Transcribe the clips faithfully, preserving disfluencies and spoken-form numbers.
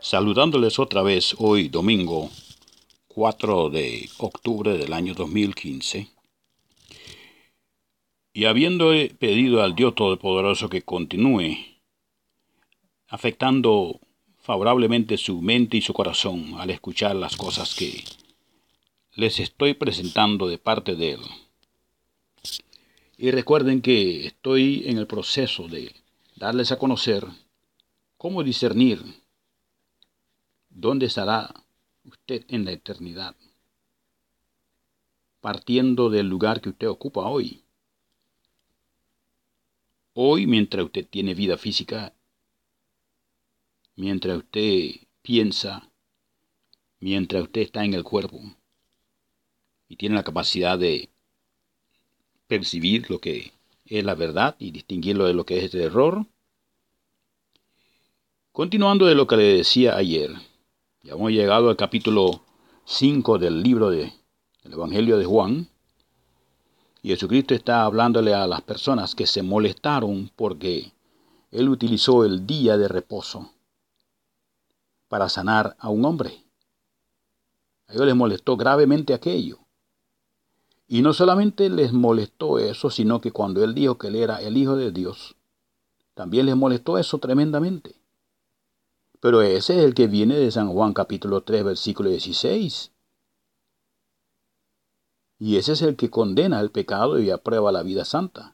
Saludándoles otra vez hoy domingo cuatro de octubre del año dos mil quince, y habiendo pedido al Dios Todopoderoso que continúe afectando favorablemente su mente y su corazón al escuchar las cosas que les estoy presentando de parte de Él. Y recuerden que estoy en el proceso de darles a conocer cómo discernir dónde estará usted en la eternidad, partiendo del lugar que usted ocupa hoy. Hoy, mientras usted tiene vida física, mientras usted piensa, mientras usted está en el cuerpo y tiene la capacidad de percibir lo que es la verdad y distinguirlo de lo que es el error. Continuando de lo que le decía ayer, ya hemos llegado al capítulo cinco del libro de, del Evangelio de Juan. Y Jesucristo está hablándole a las personas que se molestaron porque Él utilizó el día de reposo para sanar a un hombre. A ellos les molestó gravemente aquello. Y no solamente les molestó eso, sino que cuando Él dijo que Él era el Hijo de Dios, también les molestó eso tremendamente. Pero ese es el que viene de San Juan capítulo tres, versículo dieciséis. Y ese es el que condena el pecado y aprueba la vida santa.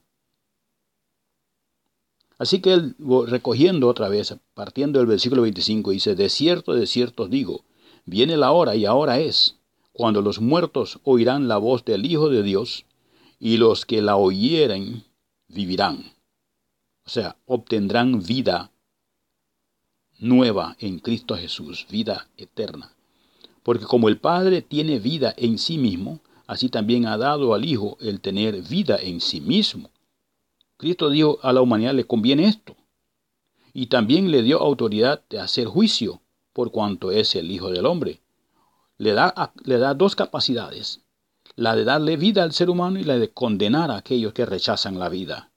Así que él, recogiendo otra vez, partiendo del versículo veinticinco, dice: de cierto, de cierto os digo, viene la hora, y ahora es, cuando los muertos oirán la voz del Hijo de Dios, y los que la oyeren vivirán. O sea, obtendrán vida nueva en Cristo Jesús, vida eterna. Porque como el Padre tiene vida en sí mismo, así también ha dado al Hijo el tener vida en sí mismo. Cristo dijo a la humanidad: le conviene esto. Y también le dio autoridad de hacer juicio, por cuanto es el Hijo del Hombre. Le da, le da dos capacidades: la de darle vida al ser humano y la de condenar a aquellos que rechazan la vida.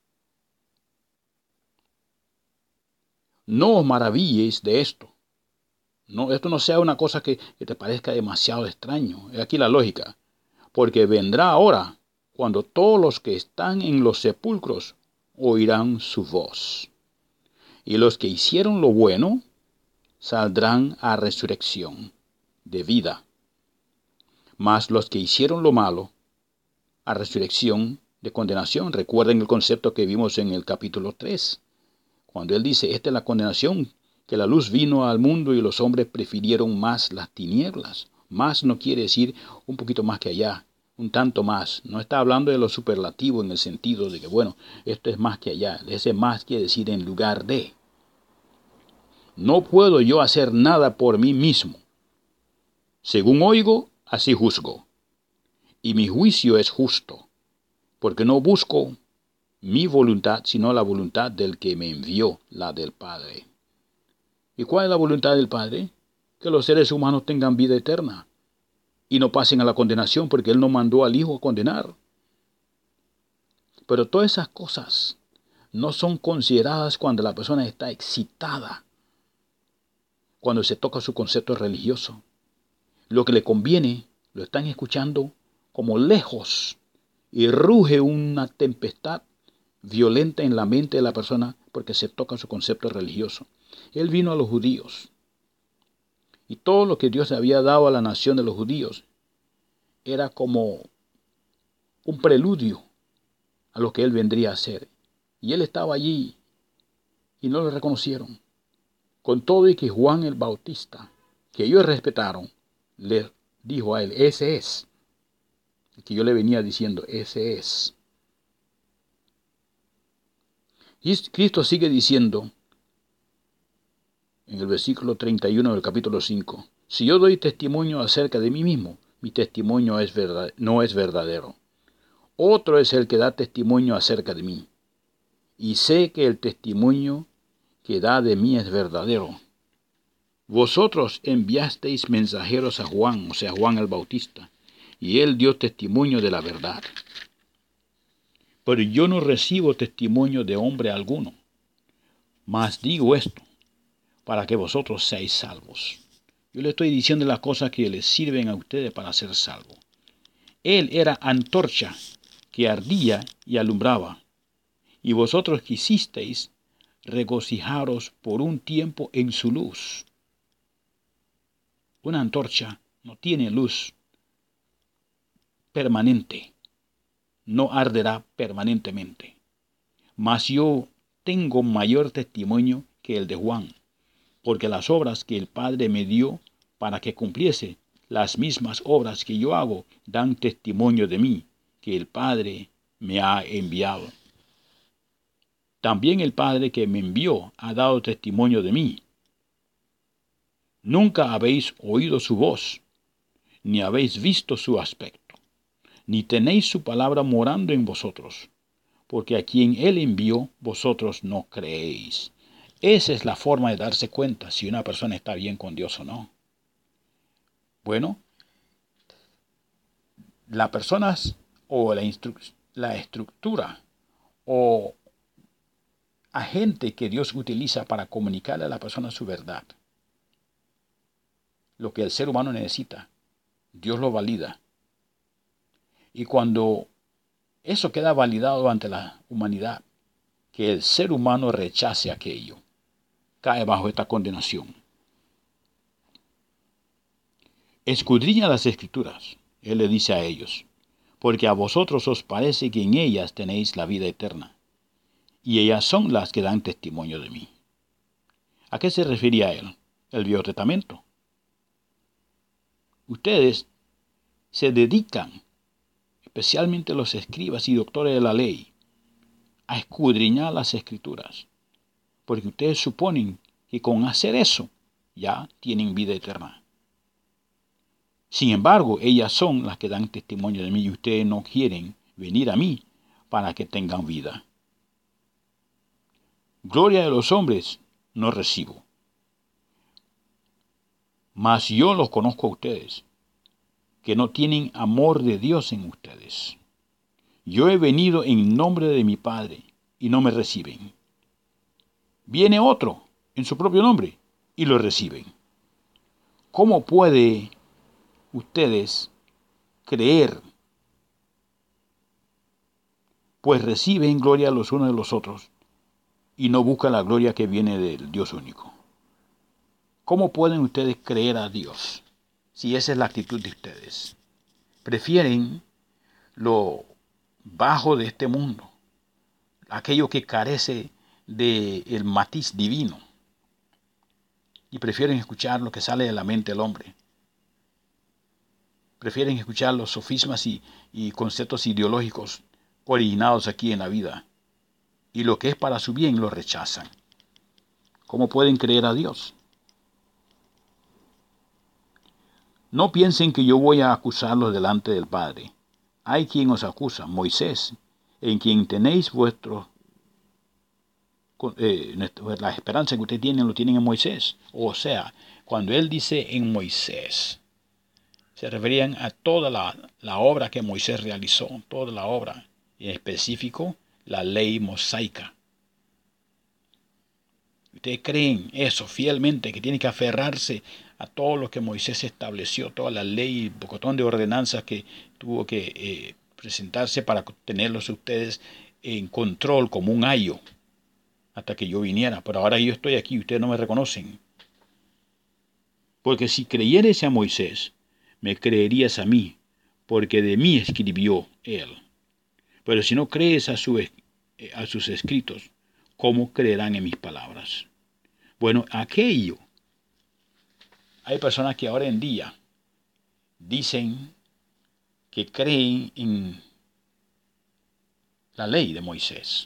No os maravilléis de esto. No, esto no sea una cosa que, que te parezca demasiado extraño. Es aquí la lógica. Porque vendrá ahora cuando todos los que están en los sepulcros oirán su voz. Y los que hicieron lo bueno saldrán a resurrección de vida. Mas los que hicieron lo malo, a resurrección de condenación. Recuerden el concepto que vimos en el capítulo tres. Cuando él dice: esta es la condenación, que la luz vino al mundo y los hombres prefirieron más las tinieblas. Más no quiere decir un poquito más que allá, un tanto más. No está hablando de lo superlativo en el sentido de que, bueno, esto es más que allá. Ese más quiere decir en lugar de. No puedo yo hacer nada por mí mismo. Según oigo, así juzgo. Y mi juicio es justo, porque no busco mi voluntad, sino la voluntad del que me envió, la del Padre. ¿Y cuál es la voluntad del Padre? Que los seres humanos tengan vida eterna y no pasen a la condenación, porque Él no mandó al Hijo a condenar. Pero todas esas cosas no son consideradas cuando la persona está excitada, cuando se toca su concepto religioso. Lo que le conviene lo están escuchando como lejos, y ruge una tempestad violenta en la mente de la persona porque se toca su concepto religioso. Él vino a los judíos, y todo lo que Dios había dado a la nación de los judíos era como un preludio a lo que Él vendría a hacer. Y Él estaba allí y no lo reconocieron. Con todo y que Juan el Bautista, que ellos respetaron, le dijo a él: ese es. El que yo le venía diciendo, ese es. Y Cristo sigue diciendo en el versículo treinta y uno del capítulo cinco: si yo doy testimonio acerca de mí mismo, mi testimonio es verdad, no es verdadero. Otro es el que da testimonio acerca de mí, y sé que el testimonio que da de mí es verdadero. Vosotros enviasteis mensajeros a Juan, o sea, Juan el Bautista, y él dio testimonio de la verdad. Pero yo no recibo testimonio de hombre alguno. Mas digo esto: para que vosotros seáis salvos. Yo le estoy diciendo las cosas que les sirven a ustedes para ser salvos. Él era antorcha que ardía y alumbraba, y vosotros quisisteis regocijaros por un tiempo en su luz. Una antorcha no tiene luz permanente, no arderá permanentemente. Mas yo tengo mayor testimonio que el de Juan, porque las obras que el Padre me dio para que cumpliese, las mismas obras que yo hago, dan testimonio de mí, que el Padre me ha enviado. También el Padre que me envió ha dado testimonio de mí. Nunca habéis oído su voz, ni habéis visto su aspecto, ni tenéis su palabra morando en vosotros, porque a quien él envió, vosotros no creéis. Esa es la forma de darse cuenta si una persona está bien con Dios o no. Bueno, las personas o la, la estructura o agente que Dios utiliza para comunicarle a la persona su verdad, lo que el ser humano necesita, Dios lo valida. Y cuando eso queda validado ante la humanidad, que el ser humano rechace aquello, cae bajo esta condenación. Escudriña las Escrituras, él le dice a ellos, porque a vosotros os parece que en ellas tenéis la vida eterna, y ellas son las que dan testimonio de mí. ¿A qué se refería él? El Viejo Testamento. Ustedes se dedican, especialmente los escribas y doctores de la ley, a escudriñar las Escrituras, porque ustedes suponen que con hacer eso ya tienen vida eterna. Sin embargo, ellas son las que dan testimonio de mí y ustedes no quieren venir a mí para que tengan vida. Gloria de los hombres no recibo, mas yo los conozco a ustedes, que no tienen amor de Dios en ustedes. Yo he venido en nombre de mi Padre y no me reciben. Viene otro en su propio nombre y lo reciben. ¿Cómo puede ustedes creer? Pues reciben gloria los unos de los otros y no buscan la gloria que viene del Dios único. ¿Cómo pueden ustedes creer a Dios si esa es la actitud de ustedes? Prefieren lo bajo de este mundo, aquello que carece del matiz divino, y prefieren escuchar lo que sale de la mente del hombre. Prefieren escuchar los sofismas y, y conceptos ideológicos originados aquí en la vida, y lo que es para su bien lo rechazan. ¿Cómo pueden creer a Dios? No piensen que yo voy a acusarlos delante del Padre. Hay quien os acusa, Moisés, en quien tenéis vuestro, eh, la esperanza que ustedes tienen, lo tienen en Moisés. O sea, cuando él dice en Moisés, se referían a toda la, la obra que Moisés realizó, toda la obra, y en específico la ley mosaica. Ustedes creen eso fielmente, que tienen que aferrarse a todo lo que Moisés estableció, toda la ley, el pocotón de ordenanzas que tuvo que eh, presentarse para tenerlos ustedes en control como un ayo hasta que yo viniera. Pero ahora yo estoy aquí y ustedes no me reconocen. Porque si creyeres a Moisés, me creerías a mí, porque de mí escribió él. Pero si no crees a, su, a sus escritos, ¿cómo creerán en mis palabras? Bueno, aquello, hay personas que ahora en día dicen que creen en la ley de Moisés.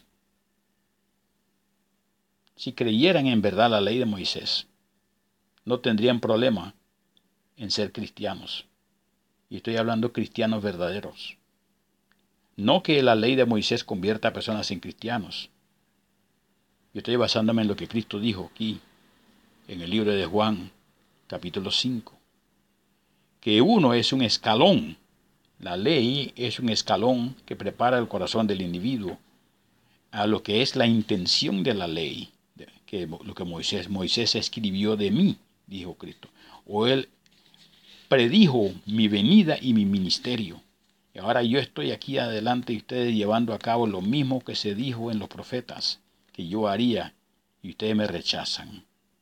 Si creyeran en verdad la ley de Moisés, no tendrían problema en ser cristianos. Y estoy hablando de cristianos verdaderos. No que la ley de Moisés convierta a personas en cristianos. Yo estoy basándome en lo que Cristo dijo aquí, en el libro de Juan, capítulo cinco. Que uno es un escalón. La ley es un escalón que prepara el corazón del individuo a lo que es la intención de la ley. que lo que Moisés, Moisés escribió de mí, dijo Cristo. O él predijo mi venida y mi ministerio. Y ahora yo estoy aquí adelante y ustedes llevando a cabo lo mismo que se dijo en los profetas, que yo haría, y ustedes me rechazan.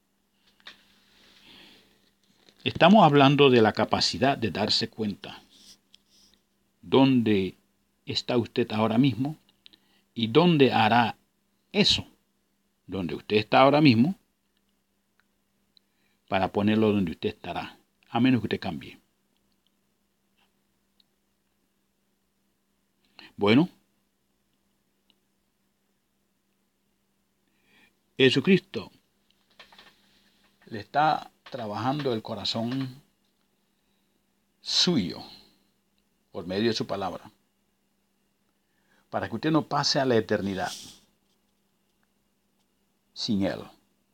Estamos hablando de la capacidad de darse cuenta dónde está usted ahora mismo y dónde hará eso, donde usted está ahora mismo, para ponerlo donde usted estará, a menos que usted cambie. Bueno, Jesucristo le está trabajando el corazón suyo por medio de su palabra, para que usted no pase a la eternidad sin Él.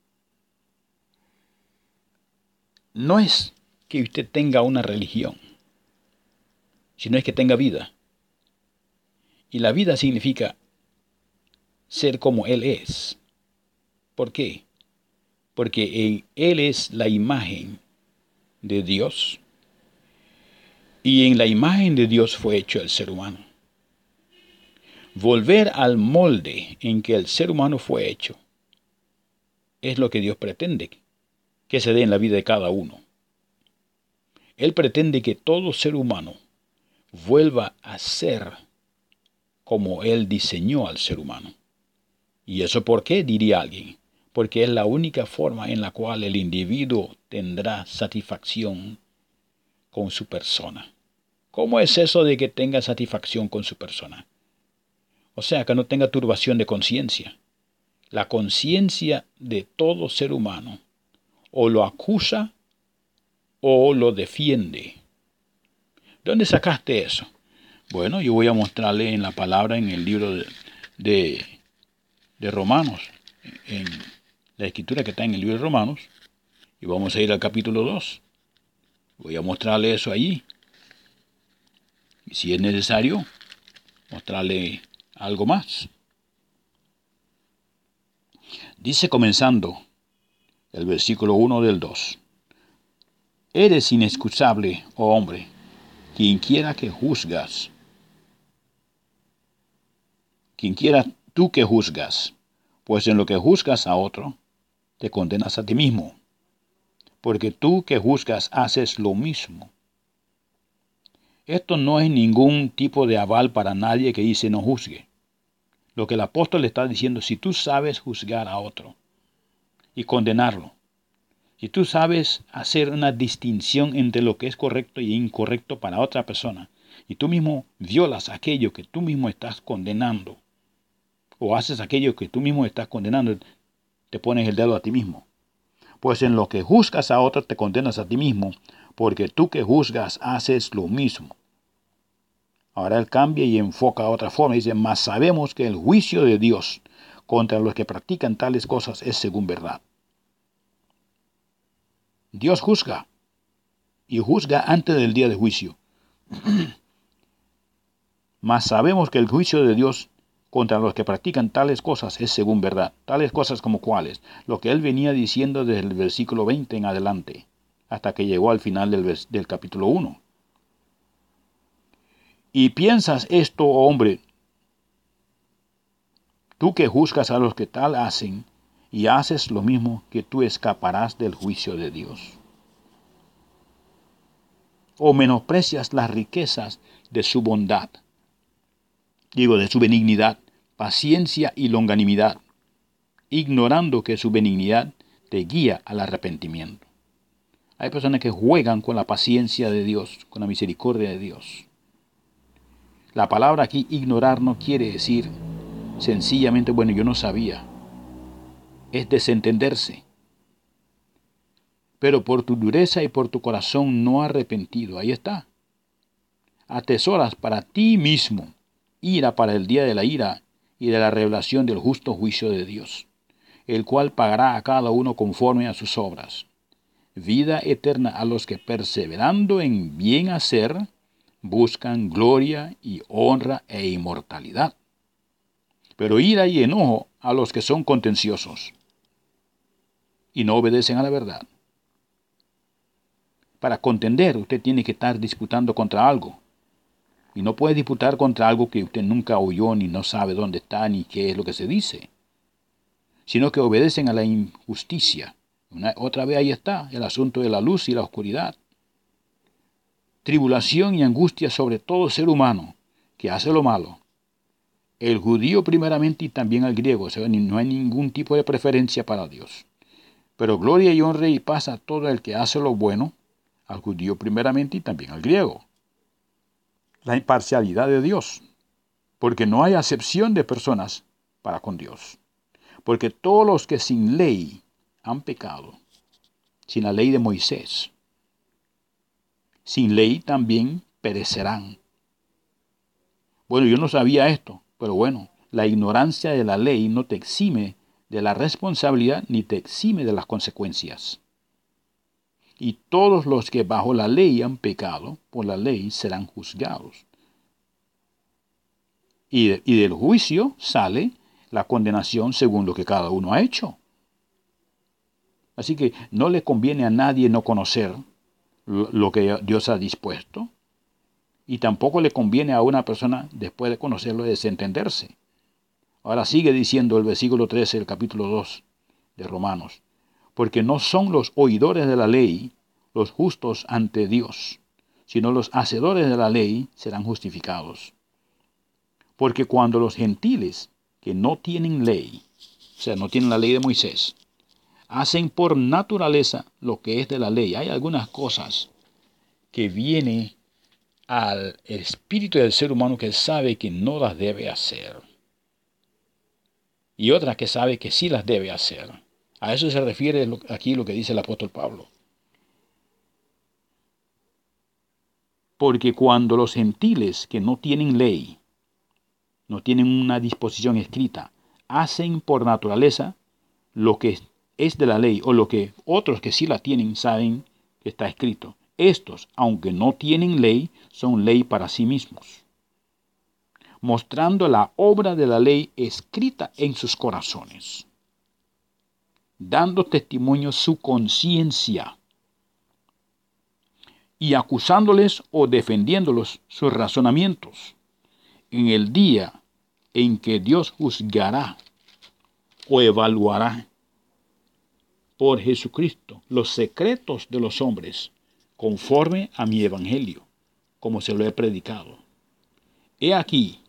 No es que usted tenga una religión, sino es que tenga vida. Y la vida significa ser como Él es. ¿Por qué? Porque Él es la imagen de Dios. Y en la imagen de Dios fue hecho el ser humano. Volver al molde en que el ser humano fue hecho es lo que Dios pretende que se dé en la vida de cada uno. Él pretende que todo ser humano vuelva a ser como Él diseñó al ser humano. ¿Y eso por qué? Diría alguien. Porque es la única forma en la cual el individuo tendrá satisfacción con su persona. ¿Cómo es eso de que tenga satisfacción con su persona? O sea, que no tenga turbación de conciencia. La conciencia de todo ser humano o lo acusa o lo defiende. ¿Dónde sacaste eso? Bueno, yo voy a mostrarle en la palabra en el libro de, de, de Romanos, en la escritura que está en el libro de Romanos, y vamos a ir al capítulo dos. Voy a mostrarle eso allí. Y si es necesario, mostrarle algo más. Dice comenzando el versículo uno del dos. Eres inexcusable, oh hombre, quien quiera que juzgas. Quien quiera tú que juzgas, pues en lo que juzgas a otro, te condenas a ti mismo, porque tú que juzgas haces lo mismo. Esto no es ningún tipo de aval para nadie que dice no juzgue. Lo que el apóstol le está diciendo, si tú sabes juzgar a otro y condenarlo, si tú sabes hacer una distinción entre lo que es correcto y incorrecto para otra persona, y tú mismo violas aquello que tú mismo estás condenando, o haces aquello que tú mismo estás condenando, te pones el dedo a ti mismo. Pues en lo que juzgas a otro te condenas a ti mismo, porque tú que juzgas haces lo mismo. Ahora él cambia y enfoca a otra forma. Dice, mas sabemos que el juicio de Dios contra los que practican tales cosas es según verdad. Dios juzga, y juzga antes del día de juicio. Mas sabemos que el juicio de Dios contra los que practican tales cosas es según verdad. Tales cosas como cuáles. Lo que él venía diciendo desde el versículo veinte en adelante, hasta que llegó al final del, del capítulo uno. Y piensas esto, oh hombre, tú que juzgas a los que tal hacen, y haces lo mismo, que tú escaparás del juicio de Dios. O menosprecias las riquezas de su bondad, digo, de su benignidad, paciencia y longanimidad, ignorando que su benignidad te guía al arrepentimiento. Hay personas que juegan con la paciencia de Dios, con la misericordia de Dios. La palabra aquí, ignorar, no quiere decir sencillamente, bueno, yo no sabía. Es desentenderse. Pero por tu dureza y por tu corazón no arrepentido, ahí está. Atesoras para ti mismo ira para el día de la ira y de la revelación del justo juicio de Dios, el cual pagará a cada uno conforme a sus obras. Vida eterna a los que perseverando en bien hacer, buscan gloria y honra e inmortalidad. Pero ira y enojo a los que son contenciosos, y no obedecen a la verdad. Para contender, usted tiene que estar disputando contra algo. Y no puede disputar contra algo que usted nunca oyó, ni no sabe dónde está, ni qué es lo que se dice. Sino que obedecen a la injusticia. Una, otra vez ahí está el asunto de la luz y la oscuridad. Tribulación y angustia sobre todo ser humano que hace lo malo. El judío primeramente y también al griego. O sea, no hay ningún tipo de preferencia para Dios. Pero gloria y honra y paz a todo el que hace lo bueno, al judío primeramente y también al griego. La imparcialidad de Dios, porque no hay acepción de personas para con Dios. Porque todos los que sin ley han pecado, sin la ley de Moisés, sin ley también perecerán. Bueno, yo no sabía esto, pero bueno, la ignorancia de la ley no te exime de la responsabilidad ni te exime de las consecuencias. Y todos los que bajo la ley han pecado, por la ley serán juzgados. Y, de, y del juicio sale la condenación según lo que cada uno ha hecho. Así que no le conviene a nadie no conocer lo, lo que Dios ha dispuesto. Y tampoco le conviene a una persona, después de conocerlo, desentenderse. Ahora sigue diciendo el versículo trece del capítulo dos de Romanos. Porque no son los oidores de la ley los justos ante Dios, sino los hacedores de la ley serán justificados. Porque cuando los gentiles que no tienen ley, o sea, no tienen la ley de Moisés, hacen por naturaleza lo que es de la ley, hay algunas cosas que vienen al espíritu del ser humano que sabe que no las debe hacer, y otras que sabe que sí las debe hacer. A eso se refiere aquí lo que dice el apóstol Pablo. Porque cuando los gentiles que no tienen ley, no tienen una disposición escrita, hacen por naturaleza lo que es de la ley, o lo que otros que sí la tienen saben que está escrito. Estos, aunque no tienen ley, son ley para sí mismos, mostrando la obra de la ley escrita en sus corazones, dando testimonio su conciencia, y acusándoles o defendiéndolos sus razonamientos, en el día en que Dios juzgará o evaluará por Jesucristo los secretos de los hombres, conforme a mi evangelio, como se lo he predicado. He aquí,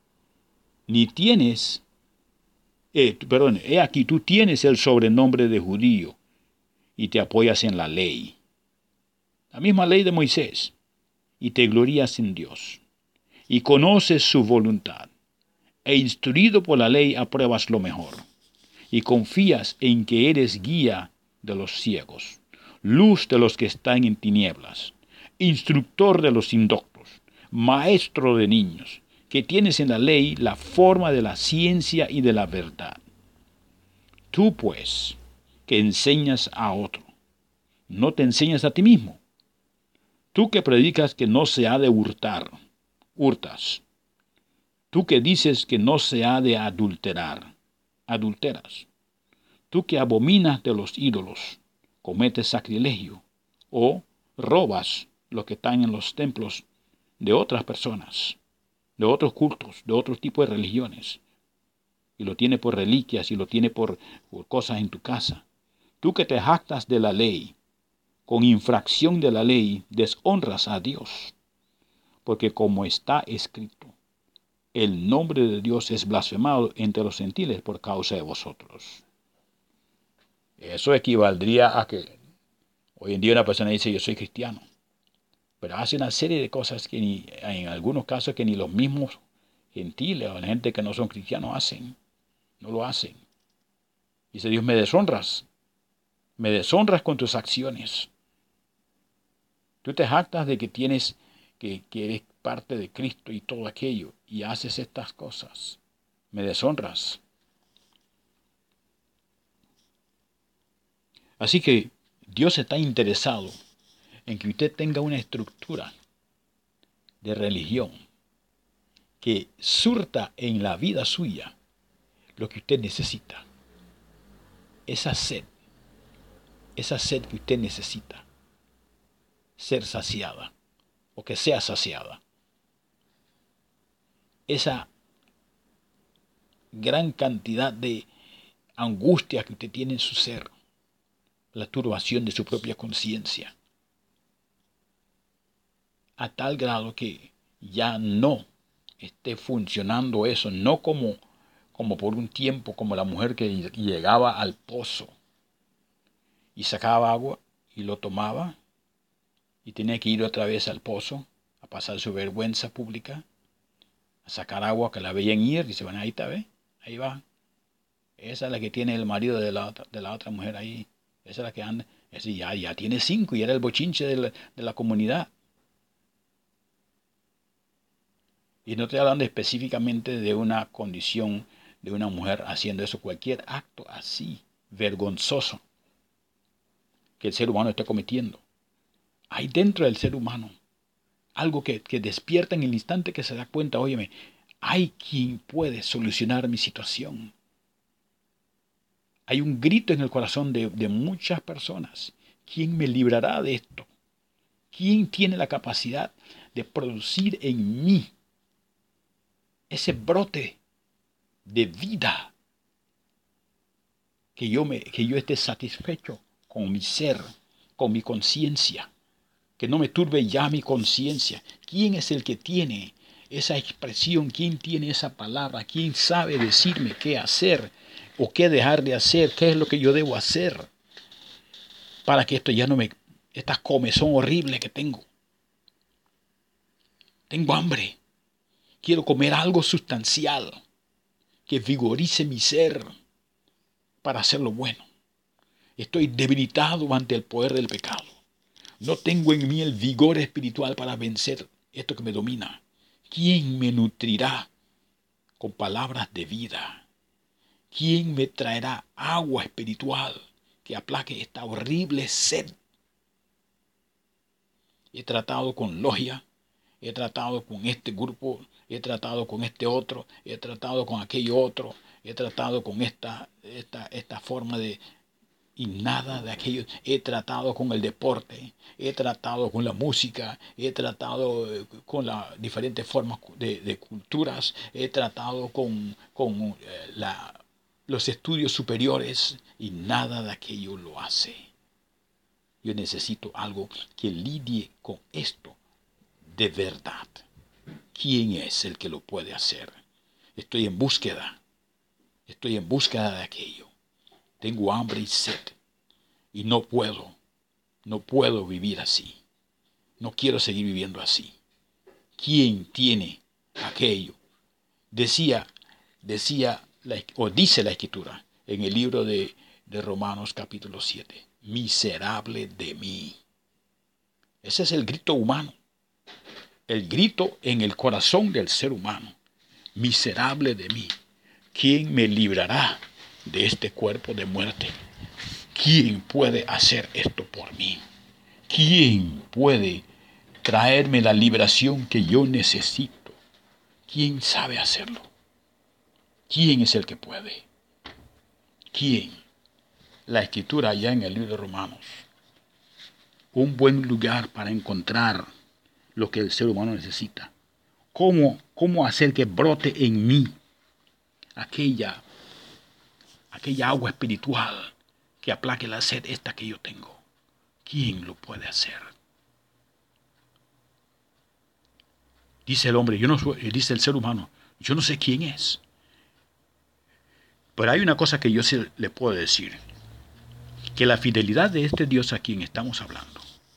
ni tienes, eh, perdón, he aquí tú tienes el sobrenombre de judío y te apoyas en la ley, la misma ley de Moisés, y te glorías en Dios, y conoces su voluntad, e instruido por la ley apruebas lo mejor, y confías en que eres guía de los ciegos, luz de los que están en tinieblas, instructor de los indoctos, maestro de niños, que tienes en la ley la forma de la ciencia y de la verdad. Tú, pues, que enseñas a otro, ¿no te enseñas a ti mismo? Tú que predicas que no se ha de hurtar, hurtas. Tú que dices que no se ha de adulterar, adulteras. Tú que abominas de los ídolos, cometes sacrilegio, o robas lo que están en los templos de otras personas, de otros cultos, de otros tipos de religiones, y lo tiene por reliquias y lo tiene por, por cosas en tu casa. Tú que te jactas de la ley, con infracción de la ley deshonras a Dios, porque como está escrito, el nombre de Dios es blasfemado entre los gentiles por causa de vosotros. Eso equivaldría a que hoy en día una persona dice yo soy cristiano, pero hace una serie de cosas que ni, en algunos casos que ni los mismos gentiles o la gente que no son cristianos hacen, no lo hacen. Dice Dios, me deshonras, me deshonras con tus acciones. Tú te jactas de que tienes, que, que eres parte de Cristo y todo aquello, y haces estas cosas. Me deshonras. Así que Dios está interesado en que usted tenga una estructura de religión que surta en la vida suya lo que usted necesita. Esa sed, esa sed que usted necesita ser saciada o que sea saciada. Esa gran cantidad de angustia que usted tiene en su ser, la turbación de su propia conciencia, a tal grado que ya no esté funcionando eso, no como, como por un tiempo, como la mujer que llegaba al pozo y sacaba agua y lo tomaba y tenía que ir otra vez al pozo a pasar su vergüenza pública, a sacar agua que la veían ir, y se van, ahí está, ¿ve? Ahí va. Esa es la que tiene el marido de la otra, de la otra mujer ahí. Esa es la que anda. Esa ya, ya tiene cinco y era el bochinche de la, de la comunidad. Y no estoy hablando específicamente de una condición de una mujer haciendo eso, cualquier acto así, vergonzoso, que el ser humano está cometiendo. Hay dentro del ser humano algo que, que despierta en el instante que se da cuenta, óyeme, hay quien puede solucionar mi situación. Hay un grito en el corazón de, de muchas personas. ¿Quién me librará de esto? ¿Quién tiene la capacidad de producir en mí ese brote de vida? Que yo, me, que yo esté satisfecho con mi ser, con mi conciencia. Que no me turbe ya mi conciencia. ¿Quién es el que tiene esa expresión? ¿Quién tiene esa palabra? ¿Quién sabe decirme qué hacer o qué dejar de hacer? ¿Qué es lo que yo debo hacer para que esto ya no me... esta comezón horrible que tengo? Tengo hambre. Quiero comer algo sustancial que vigorice mi ser para hacer lo bueno. Estoy debilitado ante el poder del pecado. No tengo en mí el vigor espiritual para vencer esto que me domina. ¿Quién me nutrirá con palabras de vida? ¿Quién me traerá agua espiritual que aplaque esta horrible sed? He tratado con logia, he tratado con este grupo, he tratado con este otro, he tratado con aquello otro, he tratado con esta, esta, esta forma de... y nada de aquello. He tratado con el deporte, he tratado con la música, he tratado con las diferentes formas de, de culturas, he tratado con, con eh, la, los estudios superiores y nada de aquello lo hace. Yo necesito algo que lidie con esto de verdad. ¿Quién es el que lo puede hacer? Estoy en búsqueda, estoy en búsqueda de aquello. Tengo hambre y sed. Y no puedo, no puedo vivir así. No quiero seguir viviendo así. ¿Quién tiene aquello? Decía, decía, la, o dice la Escritura en el libro de, de Romanos capítulo siete. Miserable de mí. Ese es el grito humano. El grito en el corazón del ser humano. Miserable de mí. ¿Quién me librará de este cuerpo de muerte? ¿Quién puede hacer esto por mí? ¿Quién puede traerme la liberación que yo necesito? ¿Quién sabe hacerlo? ¿Quién es el que puede? ¿Quién? La Escritura allá en el libro de Romanos. Un buen lugar para encontrar lo que el ser humano necesita. ¿Cómo, cómo hacer que brote en mí aquella, aquella agua espiritual que aplaque la sed esta que yo tengo? ¿Quién lo puede hacer? Dice el hombre, yo no soy, dice el ser humano, yo no sé quién es. Pero hay una cosa que yo sí le puedo decir, que la fidelidad de este Dios a quien estamos hablando,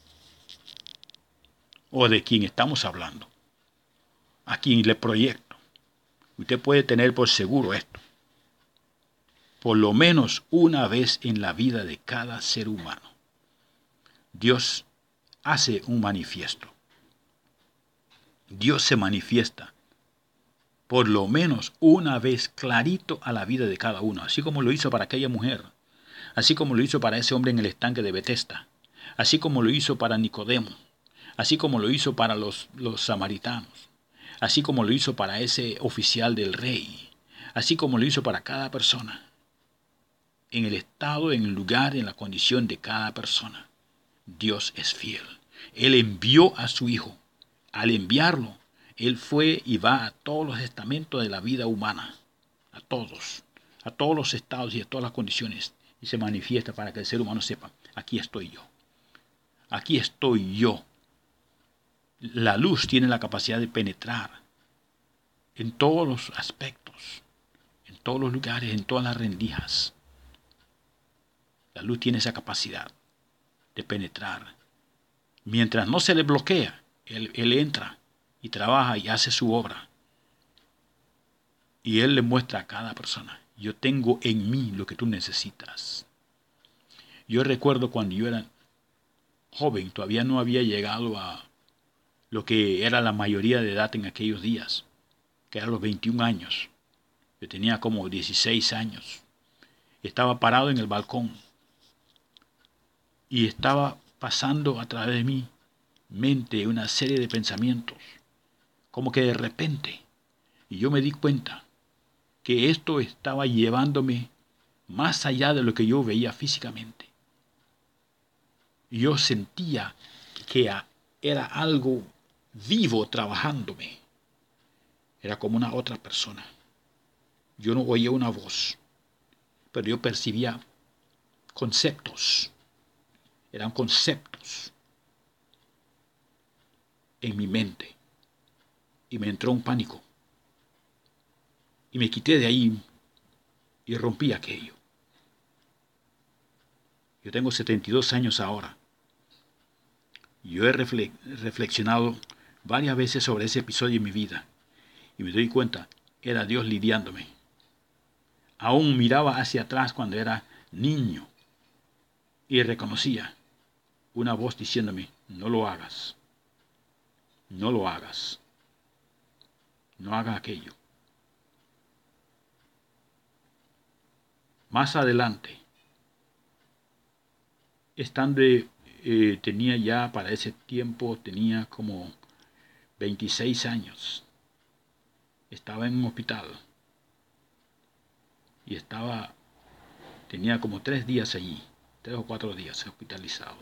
o de quien estamos hablando, a quien le proyecto, usted puede tener por seguro esto, por lo menos una vez en la vida de cada ser humano, Dios hace un manifiesto. Dios se manifiesta por lo menos una vez clarito a la vida de cada uno, así como lo hizo para aquella mujer, así como lo hizo para ese hombre en el estanque de Betesda, así como lo hizo para Nicodemo, así como lo hizo para los, los samaritanos, así como lo hizo para ese oficial del rey, así como lo hizo para cada persona. en el estado, en el lugar, en la condición de cada persona. Dios es fiel. Él envió a su Hijo. Al enviarlo, Él fue y va a todos los estamentos de la vida humana. A todos. A todos los estados y a todas las condiciones. Y se manifiesta para que el ser humano sepa, aquí estoy yo. Aquí estoy yo. La luz tiene la capacidad de penetrar en todos los aspectos, en todos los lugares, en todas las rendijas. La luz tiene esa capacidad de penetrar. Mientras no se le bloquea, él, él entra y trabaja y hace su obra. Y Él le muestra a cada persona, yo tengo en mí lo que tú necesitas. Yo recuerdo cuando yo era joven, todavía no había llegado a lo que era la mayoría de edad en aquellos días, que eran los veintiún años. Yo tenía como dieciséis años. Estaba parado en el balcón y estaba pasando a través de mi mente una serie de pensamientos, como que de repente, y yo me di cuenta que esto estaba llevándome más allá de lo que yo veía físicamente. Yo sentía que era algo vivo trabajándome. Era como una otra persona. Yo no oía una voz, pero yo percibía conceptos. Eran conceptos en mi mente. Y me entró un pánico. Y me quité de ahí y rompí aquello. Yo tengo setenta y dos años ahora. Yo he reflexionado varias veces sobre ese episodio en mi vida. Y me doy cuenta, era Dios lidiándome. Aún miraba hacia atrás cuando era niño. Y reconocía una voz diciéndome, no lo hagas. No lo hagas. No hagas aquello. Más adelante, estando, eh, tenía ya para ese tiempo, tenía como veintiséis años. Estaba en un hospital. Y estaba, tenía como tres días allí, tres o cuatro días hospitalizado.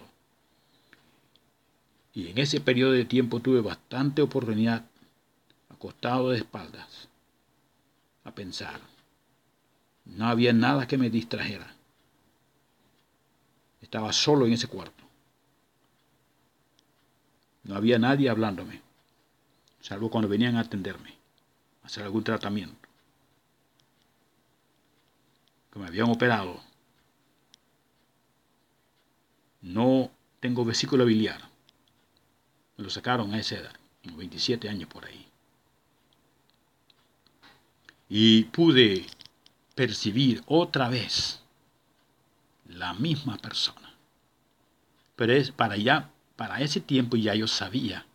Y en ese periodo de tiempo tuve bastante oportunidad, acostado de espaldas, a pensar. No había nada que me distrajera. Estaba solo en ese cuarto. No había nadie hablándome, salvo cuando venían a atenderme, a hacer algún tratamiento. Que me habían operado. No tengo vesícula biliar. Me lo sacaron a esa edad, como veintisiete años por ahí. Y pude percibir otra vez la misma persona. Pero es para allá, para ese tiempo ya yo sabía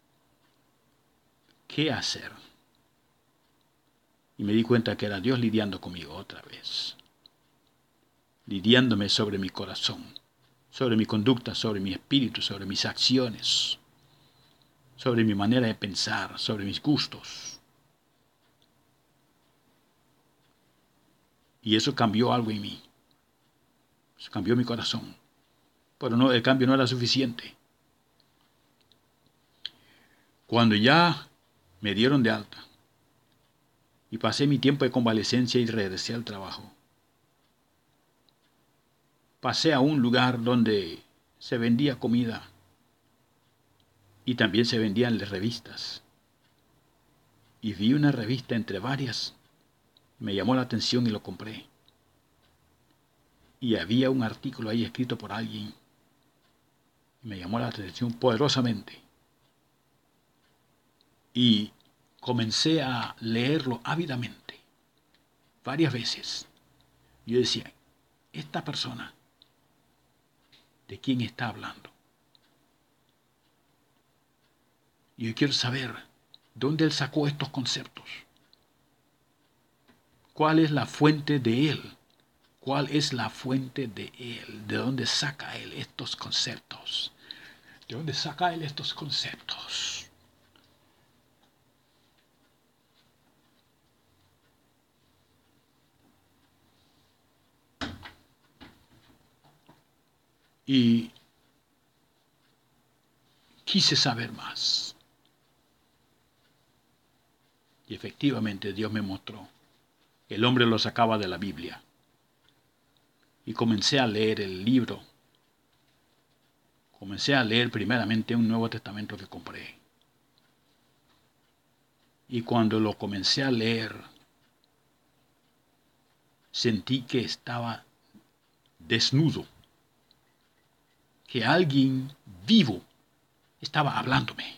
qué hacer. Y me di cuenta que era Dios lidiando conmigo otra vez. Lidiándome sobre mi corazón, sobre mi conducta, sobre mi espíritu, sobre mis acciones, sobre mi manera de pensar, sobre mis gustos. Y eso cambió algo en mí. Eso cambió mi corazón. Pero no, el cambio no era suficiente. Cuando ya me dieron de alta y pasé mi tiempo de convalecencia y regresé al trabajo, pasé a un lugar donde se vendía comida y también se vendían revistas. Y vi una revista entre varias. Me llamó la atención y lo compré. Y había un artículo ahí escrito por alguien. Y me llamó la atención poderosamente. Y comencé a leerlo ávidamente. Varias veces. Yo decía, esta persona, ¿de quién está hablando? Y yo quiero saber dónde él sacó estos conceptos. ¿Cuál es la fuente de él? ¿Cuál es la fuente de él? ¿De dónde saca él estos conceptos? ¿De dónde saca él estos conceptos? Y quise saber más. Y efectivamente Dios me mostró que el hombre lo sacaba de la Biblia. Y comencé a leer el libro. Comencé a leer primeramente un Nuevo Testamento que compré. Y cuando lo comencé a leer, sentí que estaba desnudo, que alguien vivo estaba hablándome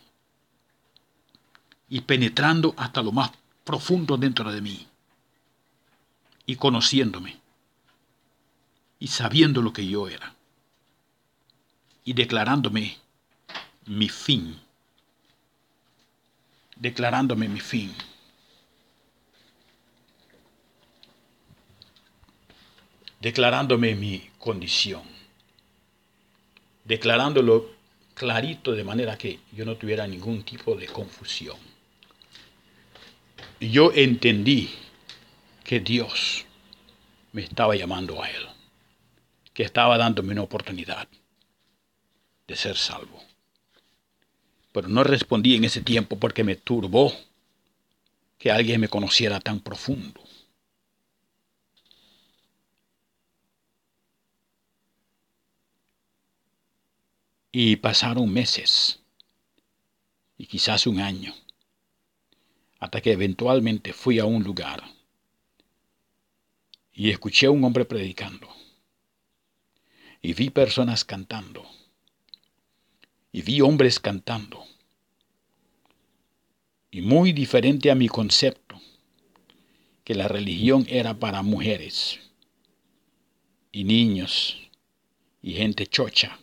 y penetrando hasta lo más profundo dentro de mí y conociéndome y sabiendo lo que yo era y declarándome mi fin, declarándome mi fin. Declarándome mi condición, declarándolo clarito de manera que yo no tuviera ningún tipo de confusión. Y yo entendí que Dios me estaba llamando a Él, que estaba dándome una oportunidad de ser salvo. Pero no respondí en ese tiempo porque me turbó que alguien me conociera tan profundo. Y pasaron meses, y quizás un año, hasta que eventualmente fui a un lugar y escuché a un hombre predicando. Y vi personas cantando. Y vi hombres cantando. Y muy diferente a mi concepto, que la religión era para mujeres y niños y gente chocha.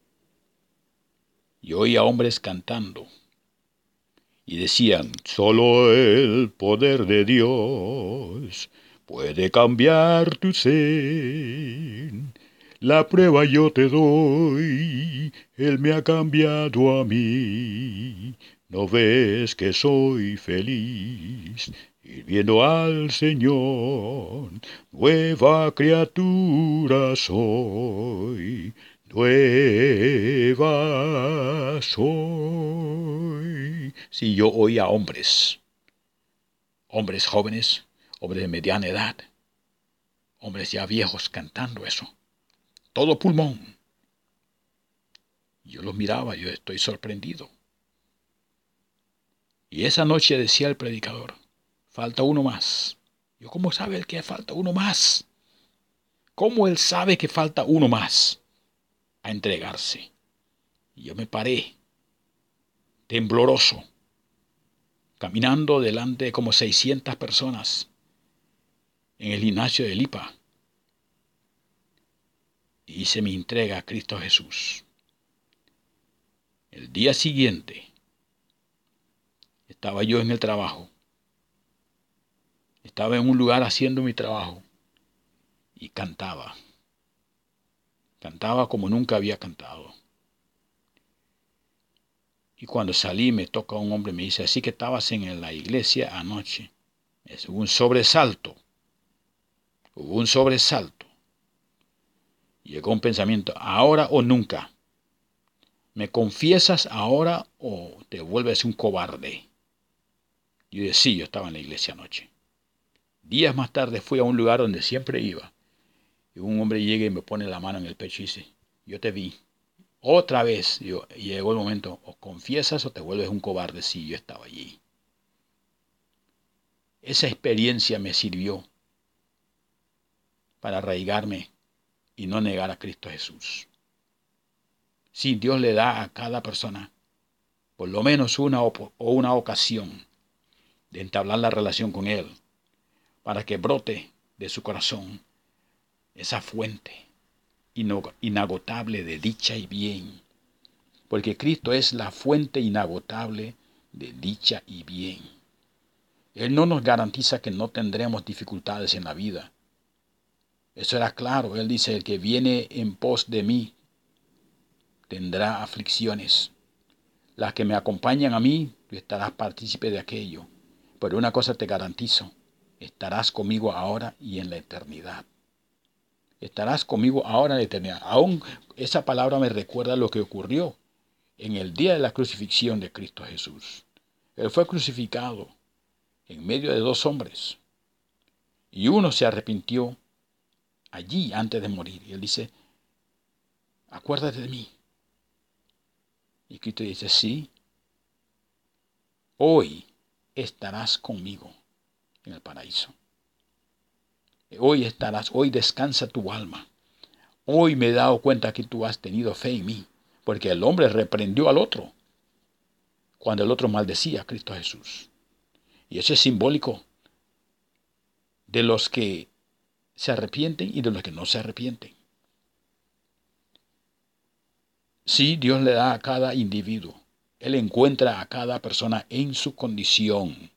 Y oía hombres cantando. Y decían, solo el poder de Dios puede cambiar tu ser. La prueba yo te doy, Él me ha cambiado a mí. ¿No ves que soy feliz, sirviendo al Señor? Nueva criatura soy, nueva soy. Si yo oía hombres, hombres jóvenes, hombres de mediana edad, hombres ya viejos cantando eso. Todo pulmón. Yo los miraba, yo estoy sorprendido. Y esa noche decía el predicador, falta uno más. Yo, ¿cómo sabe él que falta uno más? ¿Cómo él sabe que falta uno más a entregarse? Y yo me paré, tembloroso, caminando delante de como seiscientas personas en el gimnasio de Lipa. Y hice mi entrega a Cristo Jesús. El día siguiente estaba yo en el trabajo. Estaba en un lugar haciendo mi trabajo y cantaba. Cantaba como nunca había cantado. Y cuando salí me toca un hombre y me dice, así que estabas en la iglesia anoche. Es un sobresalto. Hubo un sobresalto. Llegó un pensamiento, ahora o nunca. ¿Me confiesas ahora o te vuelves un cobarde? Yo dije, sí, yo estaba en la iglesia anoche. Días más tarde fui a un lugar donde siempre iba. Y un hombre llega y me pone la mano en el pecho y dice, yo te vi. Otra vez, yo, y llegó el momento, o confiesas o te vuelves un cobarde. Sí, yo estaba allí. Esa experiencia me sirvió para arraigarme y no negar a Cristo Jesús. Sí, Dios le da a cada persona por lo menos una o una ocasión de entablar la relación con Él, para que brote de su corazón esa fuente inagotable de dicha y bien, porque Cristo es la fuente inagotable de dicha y bien. Él no nos garantiza que no tendremos dificultades en la vida. Eso era claro. Él dice, el que viene en pos de mí tendrá aflicciones. Las que me acompañan a mí, tú estarás partícipe de aquello. Pero una cosa te garantizo, estarás conmigo ahora y en la eternidad. estarás conmigo ahora en la eternidad. Aún esa palabra me recuerda lo que ocurrió en el día de la crucifixión de Cristo Jesús. Él fue crucificado en medio de dos hombres. Y uno se arrepintió allí antes de morir. Y él dice, acuérdate de mí. Y Cristo dice, sí, hoy estarás conmigo en el paraíso. Hoy estarás, hoy descansa tu alma. Hoy me he dado cuenta que tú has tenido fe en mí. Porque el hombre reprendió al otro cuando el otro maldecía a Cristo Jesús. Y eso es simbólico de los que se arrepienten y de los que no se arrepienten. Sí, Dios le da a cada individuo. Él encuentra a cada persona en su condición.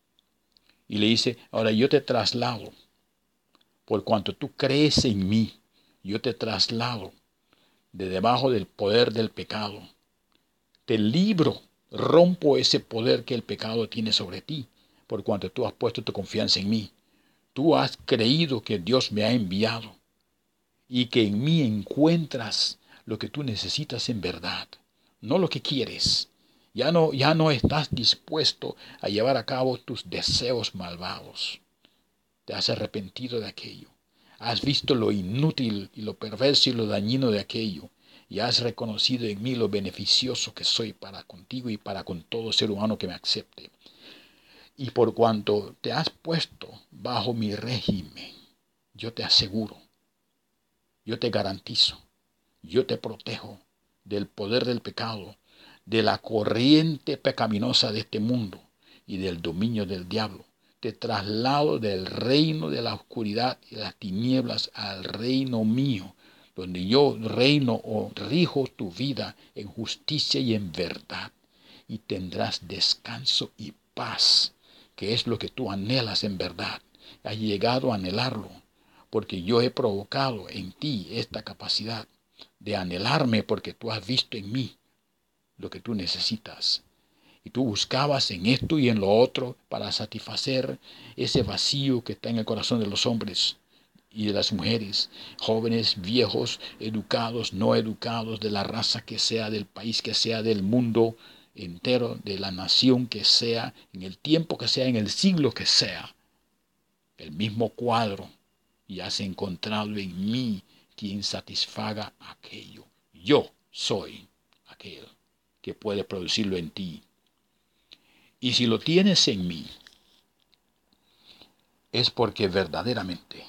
Y le dice, ahora yo te traslado. Por cuanto tú crees en mí, yo te traslado de debajo del poder del pecado. Te libro, rompo ese poder que el pecado tiene sobre ti, por cuanto tú has puesto tu confianza en mí. Tú has creído que Dios me ha enviado y que en mí encuentras lo que tú necesitas en verdad, no lo que quieres. Ya no, ya no estás dispuesto a llevar a cabo tus deseos malvados. Te has arrepentido de aquello. Has visto lo inútil y lo perverso y lo dañino de aquello. Y has reconocido en mí lo beneficioso que soy para contigo y para con todo ser humano que me acepte. Y por cuanto te has puesto bajo mi régimen, yo te aseguro, yo te garantizo, yo te protejo del poder del pecado, de la corriente pecaminosa de este mundo y del dominio del diablo. Te traslado del reino de la oscuridad y de las tinieblas al reino mío, donde yo reino o rijo tu vida en justicia y en verdad. Y tendrás descanso y paz, que es lo que tú anhelas en verdad. Has llegado a anhelarlo, porque yo he provocado en ti esta capacidad de anhelarme, porque tú has visto en mí lo que tú necesitas. Y tú buscabas en esto y en lo otro para satisfacer ese vacío que está en el corazón de los hombres y de las mujeres, jóvenes, viejos, educados, no educados, de la raza que sea, del país que sea, del mundo entero, de la nación que sea, en el tiempo que sea, en el siglo que sea. El mismo cuadro, y has encontrado en mí quien satisfaga aquello. Yo soy aquel que puede producirlo en ti. Y si lo tienes en mí, es porque verdaderamente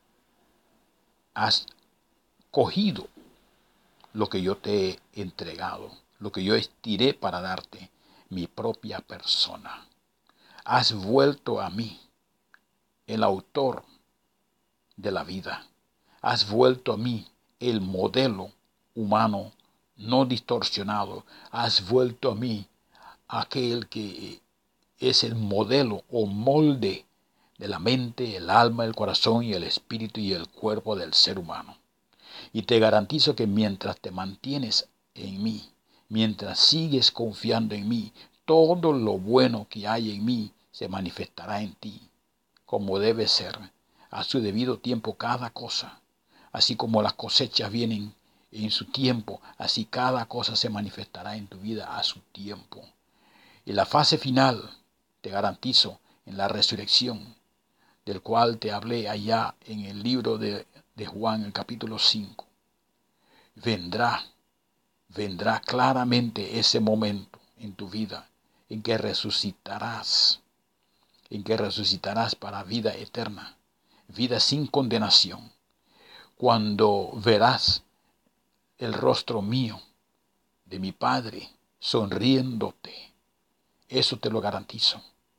has cogido lo que yo te he entregado, lo que yo estiré para darte, mi propia persona. Has vuelto a mí, el autor de la vida. Has vuelto a mí, el modelo humano no distorsionado. Has vuelto a mí, aquel que es el modelo o molde de la mente, el alma, el corazón y el espíritu y el cuerpo del ser humano. Y te garantizo que mientras te mantienes en mí, mientras sigues confiando en mí, todo lo bueno que hay en mí se manifestará en ti, como debe ser, a su debido tiempo cada cosa. Así como las cosechas vienen en su tiempo, así cada cosa se manifestará en tu vida a su tiempo. Y la fase final, te garantizo, en la resurrección, del cual te hablé allá en el libro de, de Juan, el capítulo cinco. Vendrá, vendrá claramente ese momento en tu vida en que resucitarás, en que resucitarás para vida eterna, vida sin condenación, cuando verás el rostro mío, de mi Padre, sonriéndote. Eso te lo garantizo.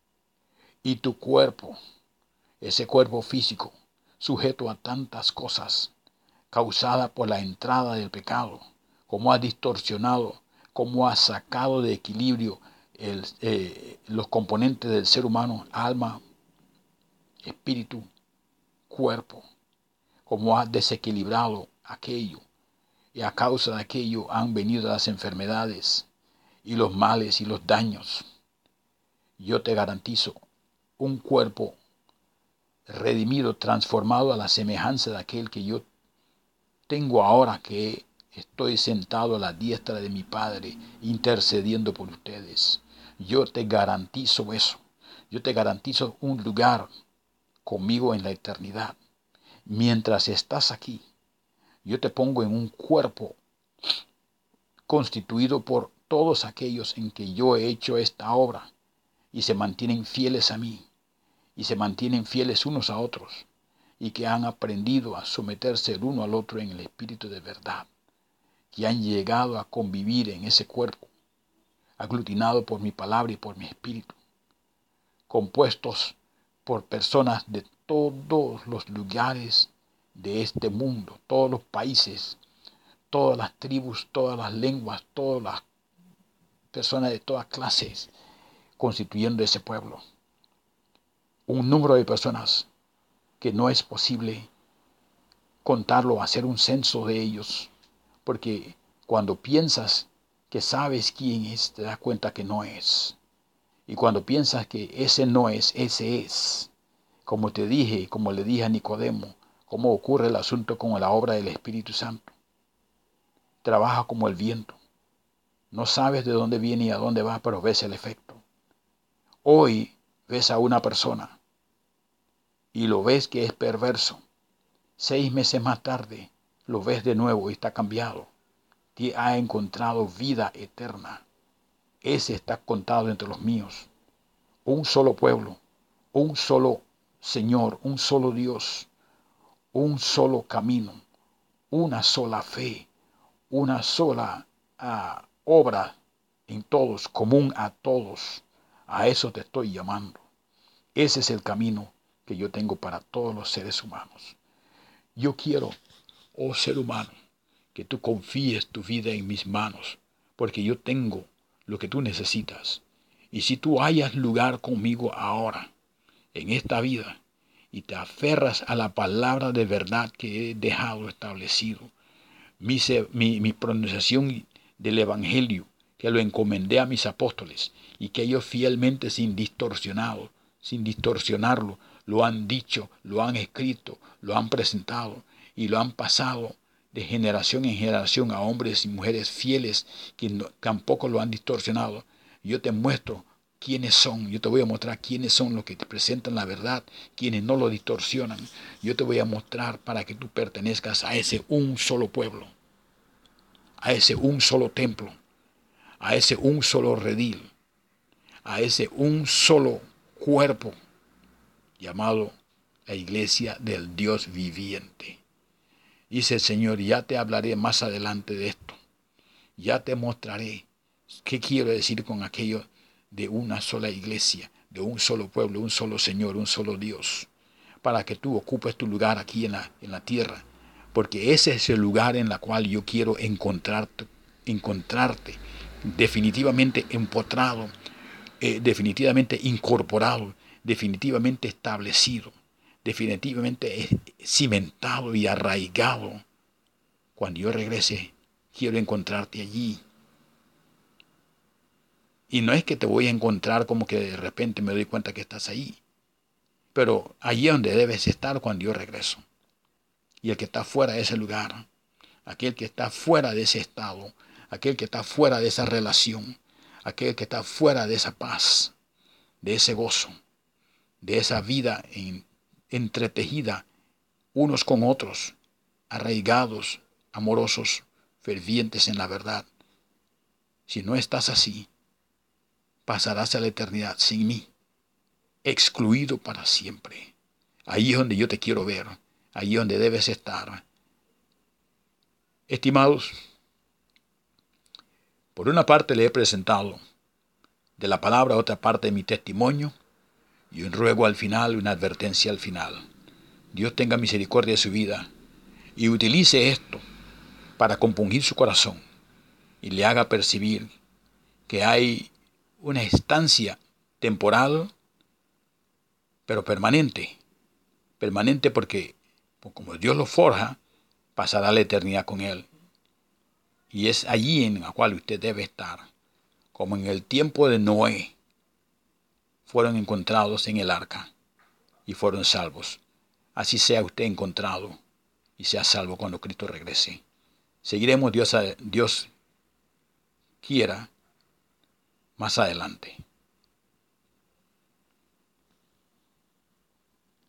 Y tu cuerpo, ese cuerpo físico, sujeto a tantas cosas, causada por la entrada del pecado, como ha distorsionado, como ha sacado de equilibrio el, eh, los componentes del ser humano, alma, espíritu, cuerpo, como ha desequilibrado aquello, y a causa de aquello han venido las enfermedades y los males y los daños. Yo te garantizo un cuerpo redimido, transformado a la semejanza de aquel que yo tengo ahora que estoy sentado a la diestra de mi Padre, intercediendo por ustedes. Yo te garantizo eso. Yo te garantizo un lugar conmigo en la eternidad. Mientras estás aquí, yo te pongo en un cuerpo constituido por todos aquellos en que yo he hecho esta obra y se mantienen fieles a mí y se mantienen fieles unos a otros y que han aprendido a someterse el uno al otro en el espíritu de verdad, que han llegado a convivir en ese cuerpo, aglutinado por mi palabra y por mi espíritu, compuestos por personas de todos los lugares de este mundo, todos los países, todas las tribus, todas las lenguas, todas las personas de todas clases, constituyendo ese pueblo. Un número de personas que no es posible contarlo, hacer un censo de ellos, porque cuando piensas que sabes quién es, te das cuenta que no es. Y cuando piensas que ese no es, ese es. Como te dije, como le dije a Nicodemo, cómo ocurre el asunto con la obra del Espíritu Santo. Trabaja como el viento. No sabes de dónde viene y a dónde va, pero ves el efecto. Hoy ves a una persona y lo ves que es perverso. Seis meses más tarde lo ves de nuevo y está cambiado. Ha encontrado vida eterna. Ese está contado entre los míos. Un solo pueblo, un solo Señor, un solo Dios, un solo camino, una sola fe, una sola uh, obra en todos, común a todos. A eso te estoy llamando. Ese es el camino que yo tengo para todos los seres humanos. Yo quiero, oh ser humano, que tú confíes tu vida en mis manos, porque yo tengo lo que tú necesitas. Y si tú hayas lugar conmigo ahora, en esta vida, y te aferras a la palabra de verdad que he dejado establecido, mi, mi, mi pronunciación del Evangelio, que lo encomendé a mis apóstoles, y que ellos fielmente, sin distorsionado, sin distorsionarlo, lo han dicho, lo han escrito, lo han presentado, y lo han pasado de generación en generación a hombres y mujeres fieles que no, tampoco lo han distorsionado. Yo te muestro quiénes son, yo te voy a mostrar quiénes son los que te presentan la verdad, quienes no lo distorsionan. Yo te voy a mostrar para que tú pertenezcas a ese un solo pueblo, a ese un solo templo, a ese un solo redil, a ese un solo cuerpo llamado la iglesia del Dios viviente. Dice el Señor, ya te hablaré más adelante de esto. Ya te mostraré qué quiero decir con aquello de una sola iglesia, de un solo pueblo, un solo Señor, un solo Dios, para que tú ocupes tu lugar aquí en la, en la tierra, porque ese es el lugar en el cual yo quiero encontrarte, encontrarte definitivamente empotrado, eh, definitivamente incorporado, definitivamente establecido, definitivamente cimentado y arraigado. Cuando yo regrese, quiero encontrarte allí. Y no es que te voy a encontrar como que de repente me doy cuenta que estás ahí, pero allí es donde debes estar cuando yo regreso. Y el que está fuera de ese lugar, aquel que está fuera de ese estado, aquel que está fuera de esa relación, aquel que está fuera de esa paz, de ese gozo, de esa vida en, entretejida unos con otros, arraigados, amorosos, fervientes en la verdad. Si no estás así, pasarás a la eternidad sin mí, excluido para siempre. Ahí es donde yo te quiero ver, ahí es donde debes estar. Estimados, por una parte le he presentado de la palabra otra parte de mi testimonio y un ruego al final, una advertencia al final. Dios tenga misericordia de su vida y utilice esto para compungir su corazón y le haga percibir que hay una estancia temporal, pero permanente. Permanente porque, pues como Dios lo forja, pasará la eternidad con Él. Y es allí en la cual usted debe estar. Como en el tiempo de Noé, fueron encontrados en el arca y fueron salvos. Así sea usted encontrado y seas salvo cuando Cristo regrese. Seguiremos, Dios, Dios quiera, más adelante.